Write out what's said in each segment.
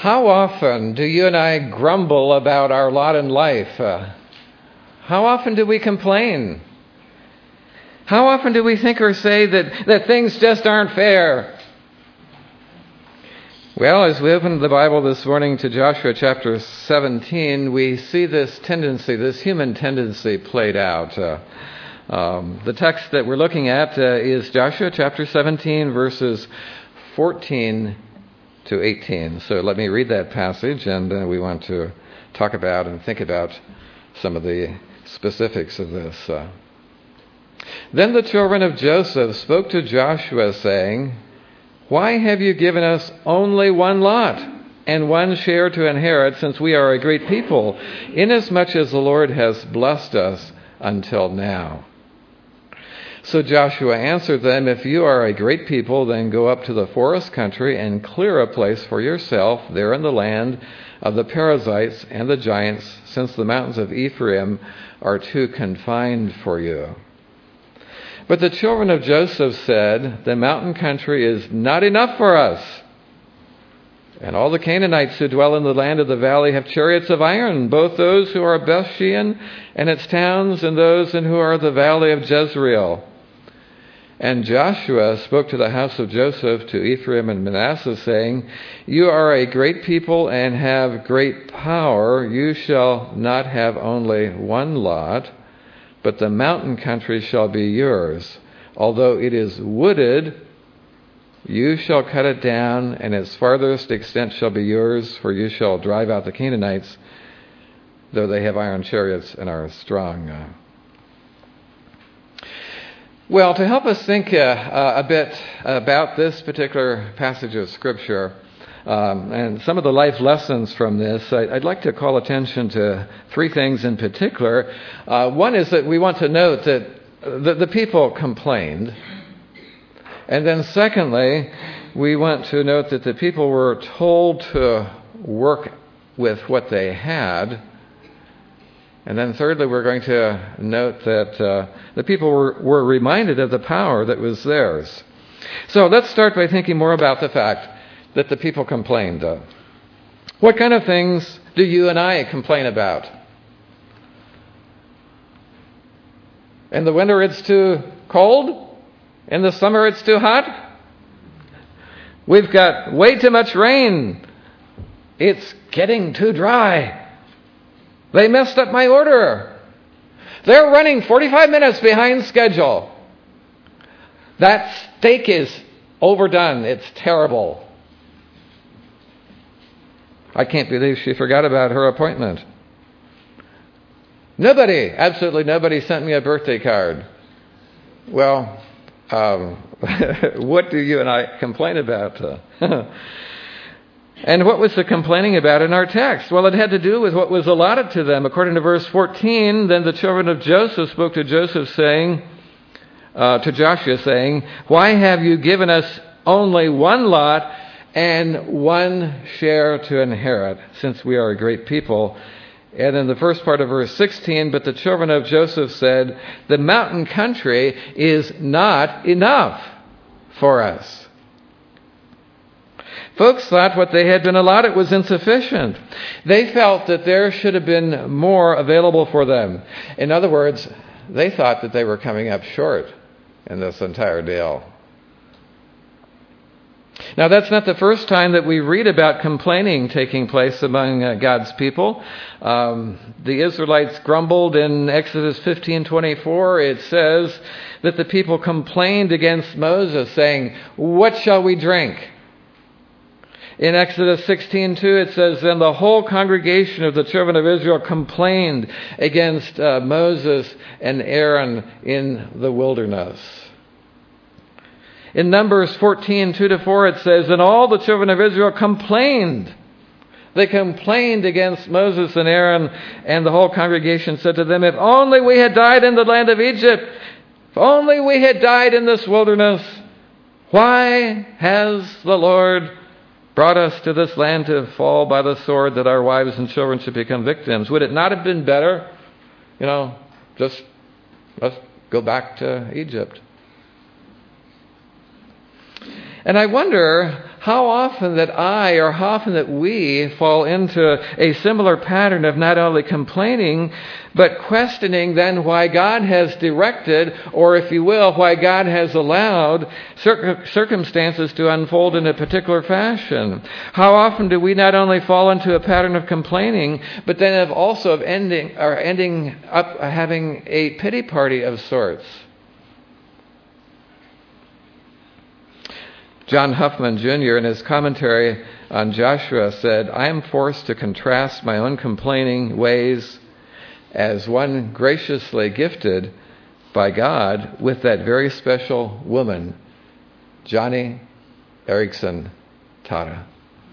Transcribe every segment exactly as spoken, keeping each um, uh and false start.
How often do you and I grumble about our lot in life? Uh, how often do we complain? How often do we think or say that, that things just aren't fair? Well, as we open the Bible this morning to Joshua chapter seventeen, we see this tendency, this human tendency played out. Uh, um, the text that we're looking at uh, is Joshua chapter seventeen, verses fourteen to eighteen. So let me read that passage, and uh, we want to talk about and think about some of the specifics of this. Uh, Then the children of Joseph spoke to Joshua, saying, "Why have you given us only one lot and one share to inherit, since we are a great people, inasmuch as the Lord has blessed us until now?" So Joshua answered them, "If you are a great people, then go up to the forest country and clear a place for yourself there in the land of the Perizzites and the giants, since the mountains of Ephraim are too confined for you." But the children of Joseph said, "The mountain country is not enough for us. And all the Canaanites who dwell in the land of the valley have chariots of iron, both those who are Bethshean and its towns, and those in who are the valley of Jezreel." And Joshua spoke to the house of Joseph, to Ephraim and Manasseh, saying, "You are a great people and have great power. You shall not have only one lot, but the mountain country shall be yours. Although it is wooded, you shall cut it down, and its farthest extent shall be yours, for you shall drive out the Canaanites, though they have iron chariots and are strong." Uh, Well, to help us think uh, uh, a bit about this particular passage of Scripture um, and some of the life lessons from this, I, I'd like to call attention to three things in particular. Uh, one is that we want to note that the, the people complained. And then secondly, we want to note that the people were told to work with what they had. And then thirdly, we're going to note that uh, the people were, were reminded of the power that was theirs. So let's start by thinking more about the fact that the people complained. Uh, what kind of things do you and I complain about? In the winter, it's too cold. In the summer, it's too hot. We've got way too much rain. It's getting too dry. They messed up my order. They're running forty-five minutes behind schedule. That steak is overdone. It's terrible. I can't believe she forgot about her appointment. Nobody, absolutely nobody sent me a birthday card. Well, um, what do you and I complain about? And what was the complaining about in our text? Well, it had to do with what was allotted to them. According to verse fourteen, then the children of Joseph spoke to Joseph, saying, uh, to Joshua, saying, "Why have you given us only one lot and one share to inherit, since we are a great people?" And in the first part of verse sixteen, but the children of Joseph said, "The mountain country is not enough for us." Folks thought what they had been allotted was insufficient. They felt that there should have been more available for them. In other words, they thought that they were coming up short in this entire deal. Now, that's not the first time that we read about complaining taking place among uh, God's people. Um, the Israelites grumbled in Exodus fifteen twenty-four. It says that the people complained against Moses, saying, "What shall we drink?" In Exodus sixteen two, it says, "Then the whole congregation of the children of Israel complained against uh, Moses and Aaron in the wilderness." In Numbers fourteen two to four, it says, "And all the children of Israel complained." They complained against Moses and Aaron, and the whole congregation said to them, "If only we had died in the land of Egypt, if only we had died in this wilderness. Why has the Lord brought us to this land to fall by the sword, that our wives and children should become victims? Would it not have been better, you know, just let's go back to Egypt?" And I wonder how often that I, or how often that we fall into a similar pattern of not only complaining, but questioning then why God has directed, or if you will, why God has allowed cir- circumstances to unfold in a particular fashion. How often do we not only fall into a pattern of complaining, but then have also of ending, or ending up having a pity party of sorts? John Huffman Junior in his commentary on Joshua said, "I am forced to contrast my own complaining ways as one graciously gifted by God with that very special woman, Joni Eareckson Tada."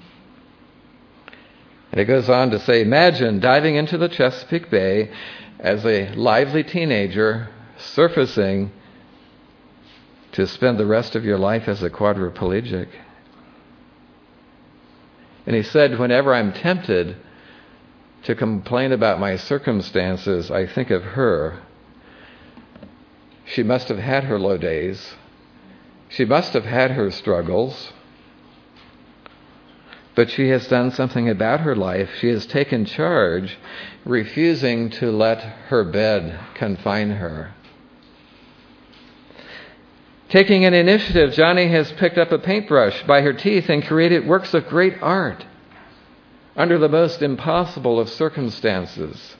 And it goes on to say, "Imagine diving into the Chesapeake Bay as a lively teenager surfacing to spend the rest of your life as a quadriplegic." And he said, "Whenever I'm tempted to complain about my circumstances, I think of her. She must have had her low days. She must have had her struggles. But she has done something about her life. She has taken charge, refusing to let her bed confine her. Taking an initiative, Joni has picked up a paintbrush by her teeth and created works of great art under the most impossible of circumstances.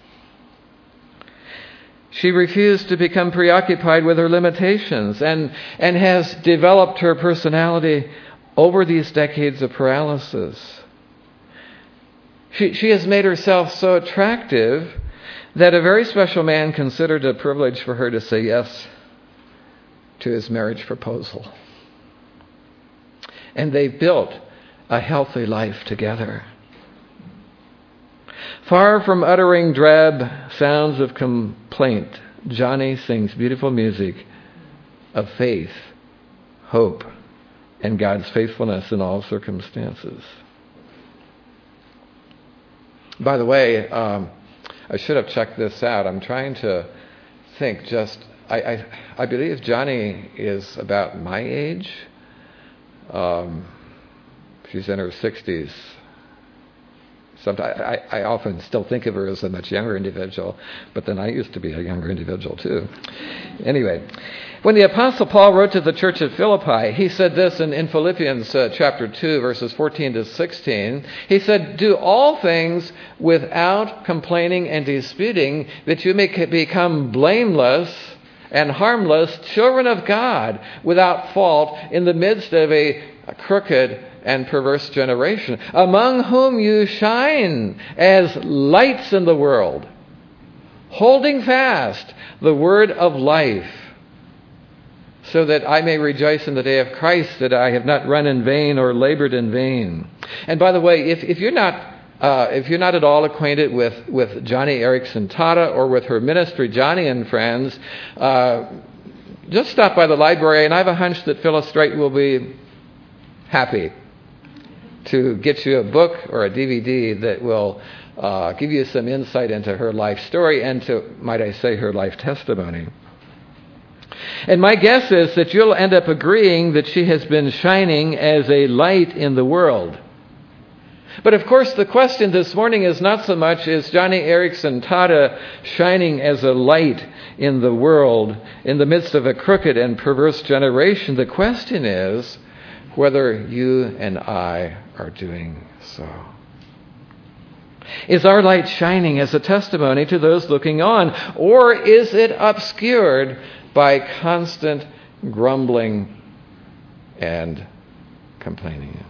She refused to become preoccupied with her limitations and, and has developed her personality over these decades of paralysis. She, she has made herself so attractive that a very special man considered it a privilege for her to say yes to his marriage proposal. And they built a healthy life together. Far from uttering drab sounds of complaint, Joni sings beautiful music of faith, hope, and God's faithfulness in all circumstances. By the way, um, I should have checked this out. I'm trying to think just I, I, I believe Joni is about my age. Um, she's in her sixties. Sometimes I, I often still think of her as a much younger individual, but then I used to be a younger individual too. Anyway, when the Apostle Paul wrote to the church at Philippi, he said this in, in Philippians uh, chapter two, verses fourteen to sixteen. He said, "Do all things without complaining and disputing, that you may become blameless and harmless children of God, without fault, in the midst of a crooked and perverse generation, among whom you shine as lights in the world, holding fast the word of life, so that I may rejoice in the day of Christ, that I have not run in vain or labored in vain." And by the way, if, if you're not Uh, if you're not at all acquainted with, with Joni Eareckson Tada or with her ministry, Joni and Friends, uh, just stop by the library, and I have a hunch that Phyllis Strait will be happy to get you a book or a D V D that will uh, give you some insight into her life story and to, might I say, her life testimony. And my guess is that you'll end up agreeing that she has been shining as a light in the world. But of course, the question this morning is not so much, is Joni Eareckson Tada shining as a light in the world in the midst of a crooked and perverse generation? The question is whether you and I are doing so. Is our light shining as a testimony to those looking on, or is it obscured by constant grumbling and complaining?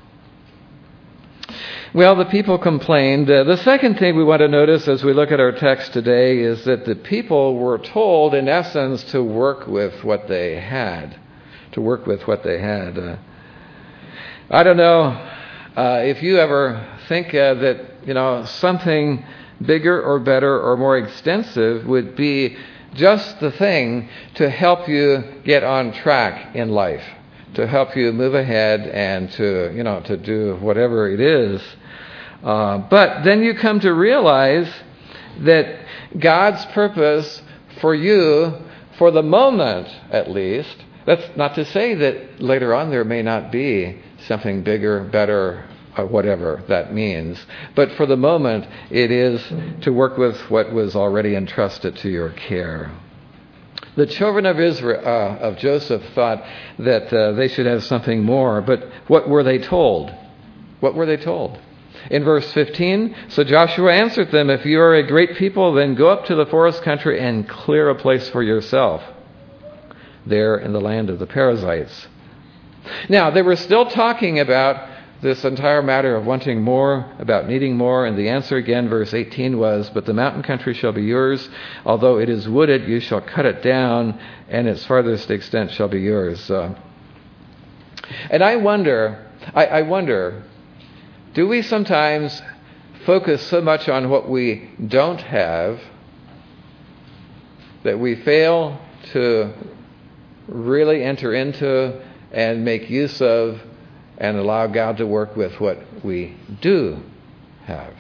Well, the people complained. Uh, the second thing we want to notice as we look at our text today is that the people were told, in essence, to work with what they had. To work with what they had. Uh, I don't know uh, if you ever think uh, that, you know, something bigger or better or more extensive would be just the thing to help you get on track in life, to help you move ahead and to, you know, to do whatever it is. Uh, but then you come to realize that God's purpose for you, for the moment at least, that's not to say that later on there may not be something bigger, better, or whatever that means. But for the moment, it is to work with what was already entrusted to your care. The children of Israel, uh, of Joseph, thought that uh, they should have something more. But what were they told? What were they told? In verse fifteen, so Joshua answered them, if you are a great people, then go up to the forest country and clear a place for yourself there in the land of the Perizzites. Now, they were still talking about this entire matter of wanting more, about needing more, and the answer again, verse eighteen, was, but the mountain country shall be yours. Although it is wooded, you shall cut it down, and its farthest extent shall be yours. Uh, and I wonder, I, I wonder, do we sometimes focus so much on what we don't have that we fail to really enter into and make use of and allow God to work with what we do have?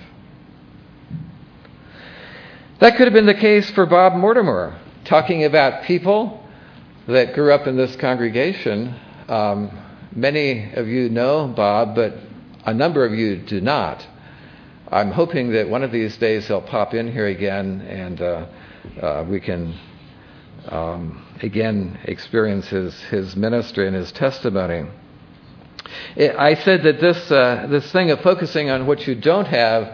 That could have been the case for Bob Mortimer, talking about people that grew up in this congregation. Um, many of you know Bob, but a number of you do not. I'm hoping that one of these days he'll pop in here again and uh, uh, we can um, again experience his, his ministry and his testimony. It, I said that this uh, this thing of focusing on what you don't have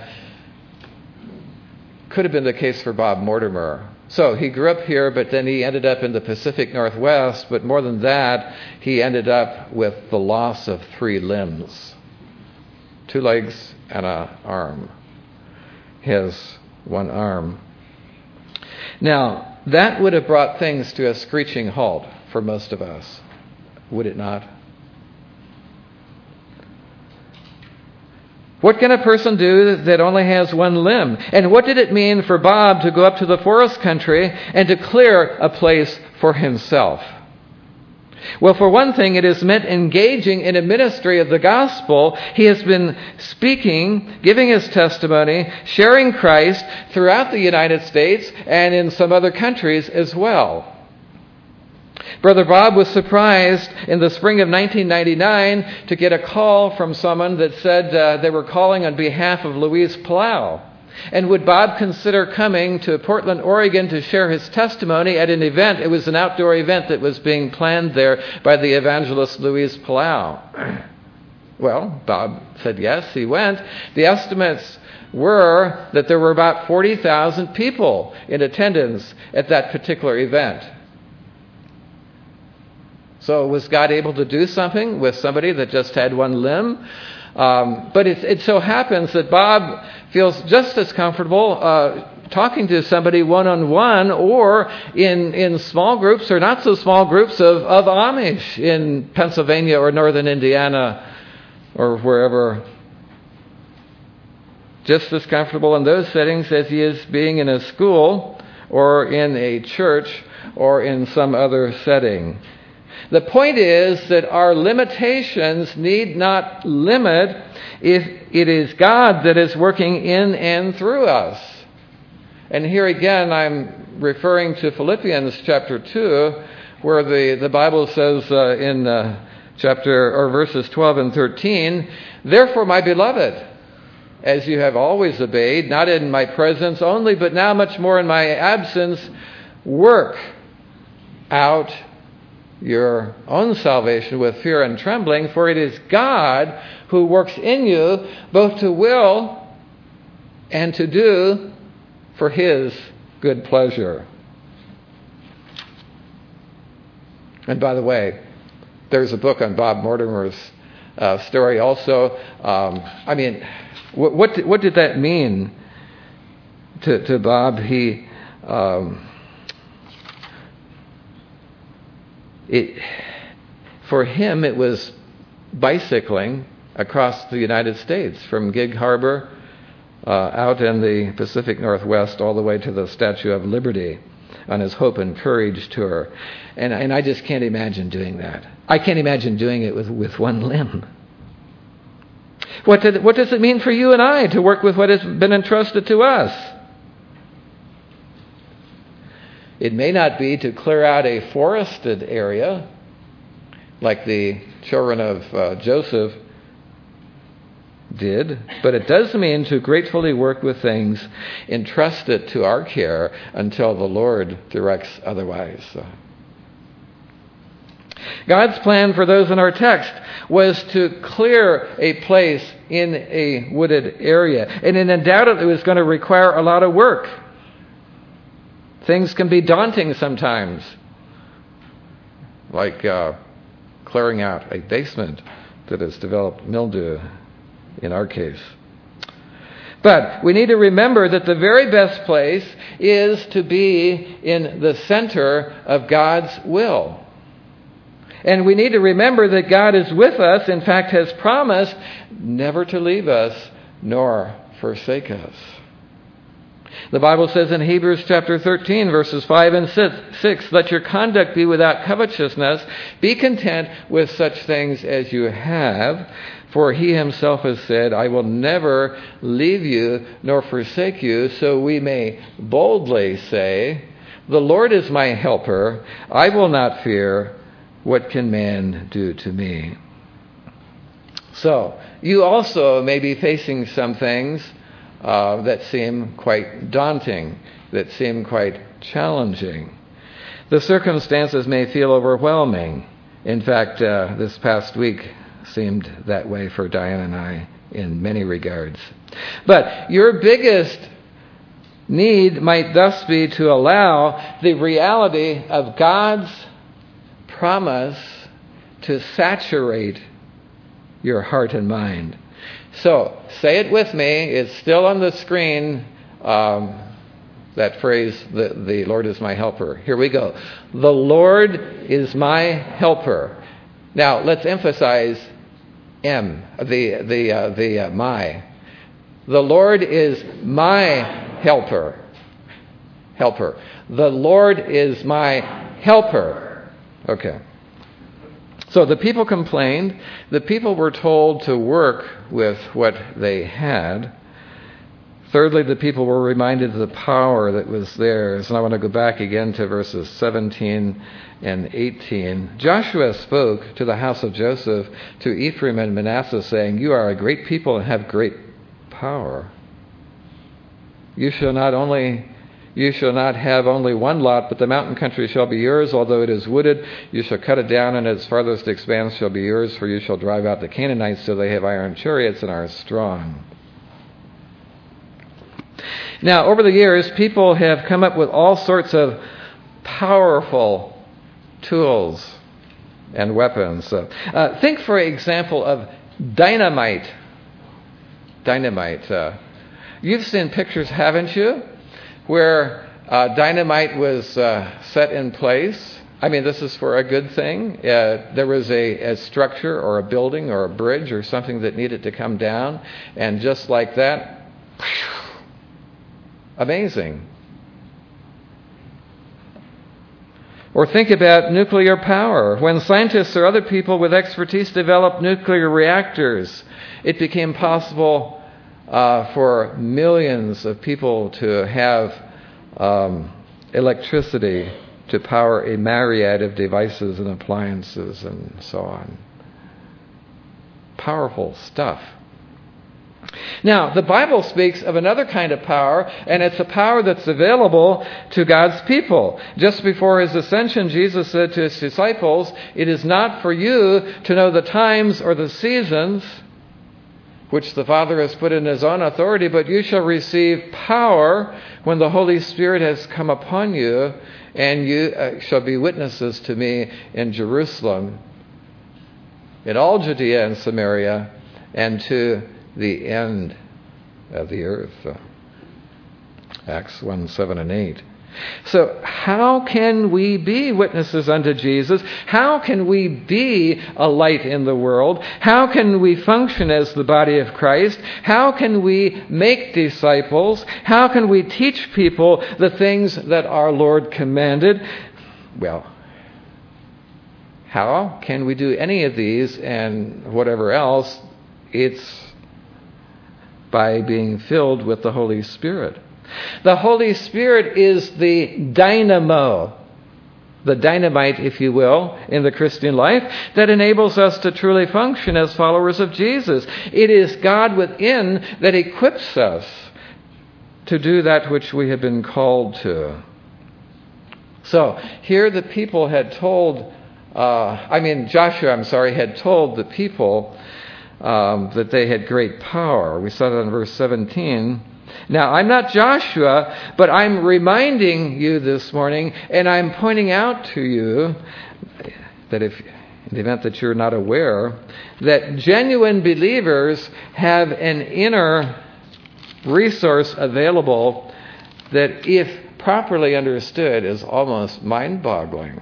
could have been the case for Bob Mortimer. So he grew up here, but then he ended up in the Pacific Northwest. But more than that, he ended up with the loss of three limbs. Two legs and an arm. His one arm. Now, that would have brought things to a screeching halt for most of us, would it not? What can a person do that only has one limb? And what did it mean for Bob to go up to the forest country and to clear a place for himself? Well, for one thing, it has meant engaging in a ministry of the gospel. He has been speaking, giving his testimony, sharing Christ throughout the United States and in some other countries as well. Brother Bob was surprised in the spring of nineteen ninety-nine to get a call from someone that said uh, they were calling on behalf of Luis Palau. And would Bob consider coming to Portland, Oregon to share his testimony at an event? It was an outdoor event that was being planned there by the evangelist Luis Palau. Well, Bob said yes, he went. The estimates were that there were about forty thousand people in attendance at that particular event. So was God able to do something with somebody that just had one limb? Um, but it, it so happens that Bob feels just as comfortable uh, talking to somebody one-on-one or in, in small groups or not so small groups of, of Amish in Pennsylvania or northern Indiana or wherever. Just as comfortable in those settings as he is being in a school or in a church or in some other setting. The point is that our limitations need not limit if it is God that is working in and through us. And here again, I'm referring to Philippians chapter two, where the, the Bible says uh, in uh, chapter or verses twelve and thirteen, therefore, my beloved, as you have always obeyed, not in my presence only, but now much more in my absence, work out your own salvation with fear and trembling, for it is God who works in you both to will and to do for his good pleasure. And by the way, there's a book on Bob Mortimer's uh, story also. Um, I mean, what, what, did, what did that mean to, to Bob? He... Um, It, for him, it was bicycling across the United States from Gig Harbor uh, out in the Pacific Northwest all the way to the Statue of Liberty on his Hope and Courage tour. And, and I just can't imagine doing that. I can't imagine doing it with, with one limb. What, did, what does it mean for you and I to work with what has been entrusted to us? It may not be to clear out a forested area, like the children of uh, Joseph did, but it does mean to gratefully work with things entrusted to our care until the Lord directs otherwise. God's plan for those in our text was to clear a place in a wooded area, and it undoubtedly was going to require a lot of work. Things can be daunting sometimes, like uh, clearing out a basement that has developed mildew in our case. But we need to remember that the very best place is to be in the center of God's will. And we need to remember that God is with us, in fact has promised never to leave us nor forsake us. The Bible says in Hebrews chapter thirteen, verses five and six, let your conduct be without covetousness. Be content with such things as you have. For he himself has said, I will never leave you nor forsake you. So we may boldly say, the Lord is my helper. I will not fear. What can man do to me? So you also may be facing some things uh, that seem quite daunting, that seem quite challenging. The circumstances may feel overwhelming. In fact, uh, this past week seemed that way for Diane and I in many regards. But your biggest need might thus be to allow the reality of God's promise to saturate your heart and mind. So, say it with me. It's still on the screen, um, that phrase, the, the Lord is my helper. Here we go. The Lord is my helper. Now, let's emphasize M, the the uh, the uh, my. The Lord is my helper. Helper. The Lord is my helper. Okay. So the people complained. The people were told to work with what they had. Thirdly, the people were reminded of the power that was theirs. And I want to go back again to verses seventeen and eighteen. Joshua spoke to the house of Joseph, to Ephraim and Manasseh, saying, you are a great people and have great power. You shall not only You shall not have only one lot, but the mountain country shall be yours, although it is wooded. You shall cut it down, and its farthest expanse shall be yours, for you shall drive out the Canaanites, so they have iron chariots and are strong. Now, over the years, people have come up with all sorts of powerful tools and weapons. Uh, uh, think, for example, of dynamite. Dynamite. Uh, you've seen pictures, haven't you, where uh, dynamite was uh, set in place. I mean, this is for a good thing. Uh, there was a, a structure or a building or a bridge or something that needed to come down, and just like that, amazing. Or think about nuclear power. When scientists or other people with expertise developed nuclear reactors, it became possible uh, for millions of people to have um, electricity to power a myriad of devices and appliances and so on. Powerful stuff. Now, the Bible speaks of another kind of power, and it's a power that's available to God's people. Just before his ascension, Jesus said to his disciples, it is not for you to know the times or the seasons which the Father has put in his own authority, but you shall receive power when the Holy Spirit has come upon you, and you uh, shall be witnesses to me in Jerusalem, in all Judea and Samaria, and to the end of the earth. Acts one, seven and eight. So how can we be witnesses unto Jesus? How can we be a light in the world? How can we function as the body of Christ? How can we make disciples? How can we teach people the things that our Lord commanded? Well, how can we do any of these and whatever else? It's by being filled with the Holy Spirit. The Holy Spirit is the dynamo the dynamite, if you will, in the Christian life that enables us to truly function as followers of Jesus. It is God within that equips us to do that which we have been called to. So here the people had told, uh, I mean Joshua, I'm sorry, had told the people um, that they had great power. We saw that in verse seventeen. Now, I'm not Joshua, but I'm reminding you this morning, and I'm pointing out to you that if, in the event that you're not aware, that genuine believers have an inner resource available that, if properly understood, is almost mind-boggling.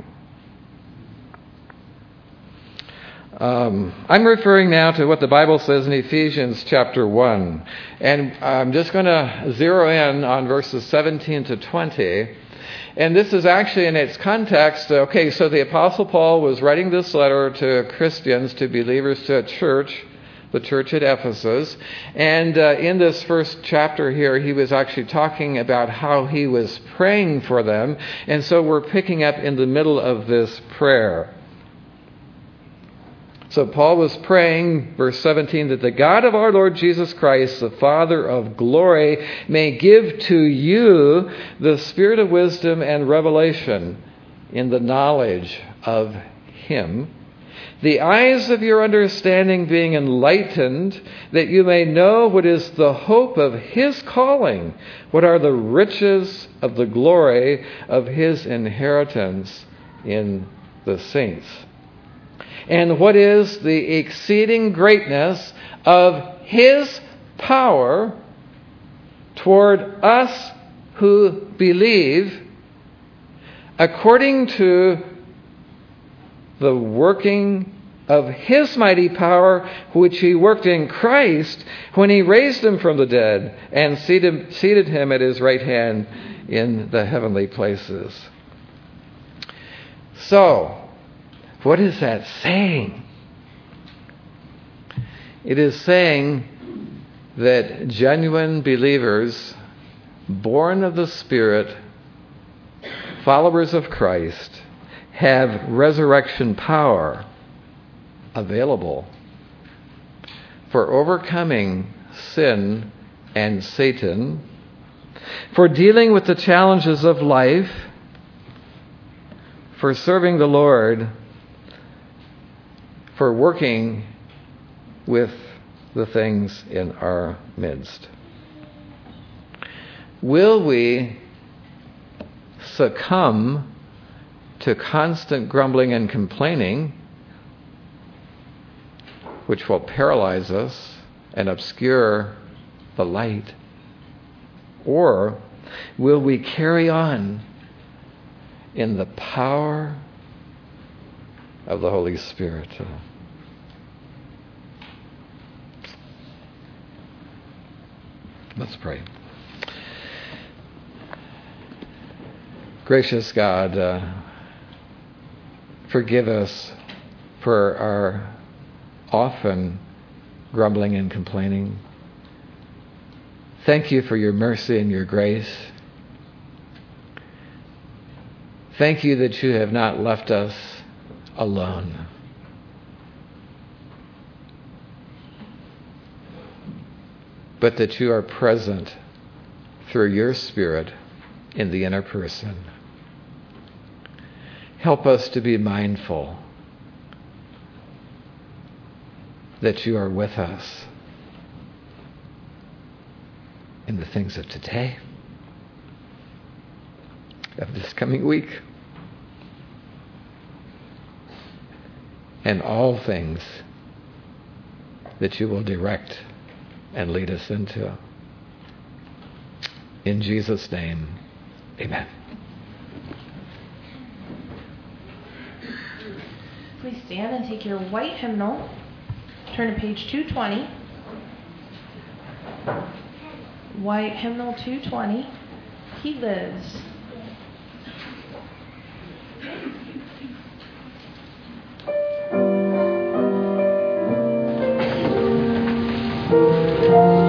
Um, I'm referring now to what the Bible says in Ephesians chapter one. And I'm just going to zero in on verses seventeen to twenty. And this is actually in its context. Okay, so the Apostle Paul was writing this letter to Christians, to believers, to a church, the church at Ephesus. And uh, in this first chapter here, he was actually talking about how he was praying for them. And so we're picking up in the middle of this prayer. So Paul was praying, verse seventeen, that the God of our Lord Jesus Christ, the Father of glory, may give to you the spirit of wisdom and revelation in the knowledge of Him, the eyes of your understanding being enlightened, that you may know what is the hope of His calling, what are the riches of the glory of His inheritance in the saints, and what is the exceeding greatness of His power toward us who believe, according to the working of His mighty power, which He worked in Christ when He raised Him from the dead and seated, seated Him at His right hand in the heavenly places. So, what is that saying? It is saying that genuine believers, born of the Spirit, followers of Christ, have resurrection power available for overcoming sin and Satan, for dealing with the challenges of life, for serving the Lord, for working with the things in our midst. Will we succumb to constant grumbling and complaining, which will paralyze us and obscure the light? Or will we carry on in the power of the Holy Spirit? Let's pray. Gracious God, uh, forgive us for our often grumbling and complaining. Thank you for your mercy and your grace. Thank you that you have not left us alone. But that you are present through your Spirit in the inner person. Help us to be mindful that you are with us in the things of today, of this coming week, and all things that you will direct and lead us into. In Jesus' name, amen. Please stand and take your white hymnal. Turn to page two twenty. White hymnal two twenty. He lives. Thank you.